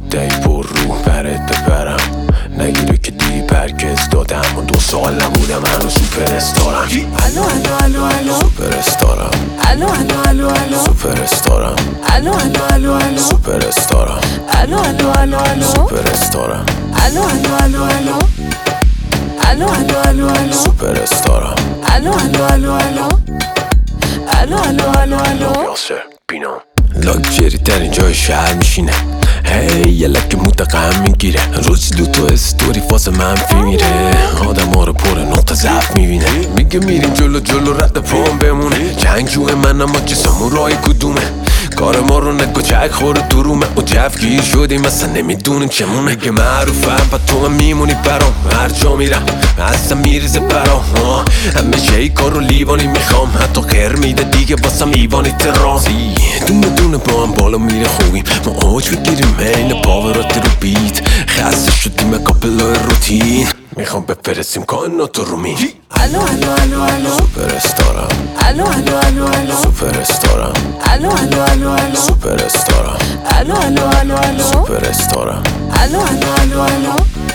دی پر رو برت ببرم نگیره که دیپ هرکس دادم و 2 سال نبودم هنو سوپر استارم. الو الو الو الو سوپر استارم. الو الو الو الو سوپر استارم. الو الو الو الو سوپر استارم. الو الو الو الو سوپر استارم. الو الو الو الو الو الو الو الو سوپر استارم. الو الو الو الو الو الو الو الو یاسر بینا لاکچری ترین جای شهر میشینه. هی یه لک متقم میگیره روزی 2 استوری فاز منفی میره. آدم ها رو پر نقطه ضعف میبینه. میگه میریم جلو جلو رد پام بمونه. جنگجوه من اما که سامورای کدومه. کار ما رو نگو چک خوره تو رومه و جفگیر شدیم اصلا نمیدونیم چمونه. میگه معروفم پا تو هم میمونی برام هر جا میرم اصلا میریزه برام. همه ای کار رو لیوانی میخوام حتی خیر میده دیگه باسم ایوانی ترازی. دونه دونه با هم بالا میره خوبیم ما اوج بگیریم این پاورات رو بیت. خسته شدیم کاپلای روتین میخوام بفرستیم کائنات رو می. الو الو الو الو سوپر استارم. الو الو الو الو سوپر استارم. الو الو الو الو سوپر استارم. الو الو الو الو سوپر استارم. الو الو الو الو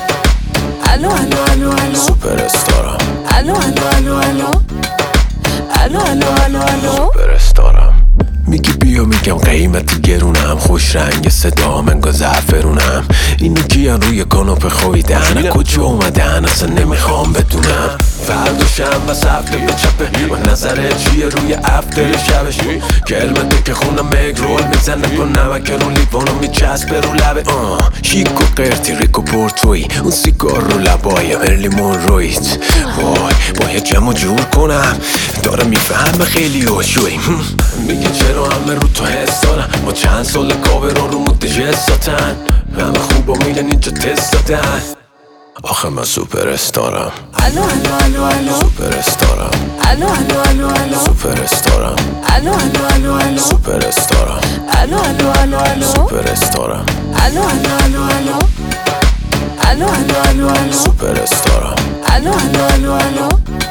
الو الو الو الو سوپر استارم. الو الو الو الو الو الو الو الو سوپر استارم. میگی بیا میگم قیمتی گرونم خوش رنگ صدام انگار زعفرونم. اینو کیان روی کاناپه خویدن کجا اومدن اصلا نمیخوام بدونم. فردا شنبه هفته به چپه و نظره چیه روی افتر شبش. کلمه که خونم مگرول میزنه با نمک رو لیوانو میچسبه رو لبه. شیک و قرتی ریک و پورتوی اون سیگار رو لبای مرلی مونرویت. وای باید جمع جور کنم داره میفهمه خیلی هوشوی. میگه چرا همه رو تو حس دارن با چند سال کابران رو متجس دادن. همه خوب و میرن اینجا تست دادن. آخه من سوپر استارم. الو الو الو الو سوپر استارم. الو الو الو الو سوپر استارم. الو الو الو الو سوپر استارم. الو الو الو الو سوپر استارم. الو الو الو الو الو الو الو الو سوپر استارم. الو الو الو الو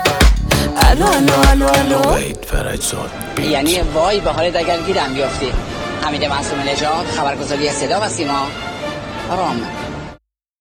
الو الو الو الو وید فرجزاد یعنی وای به حالت اگر گیرم بیافتی. حمید معصوم نژاد، خبرگزاری صدا و سیما، رام.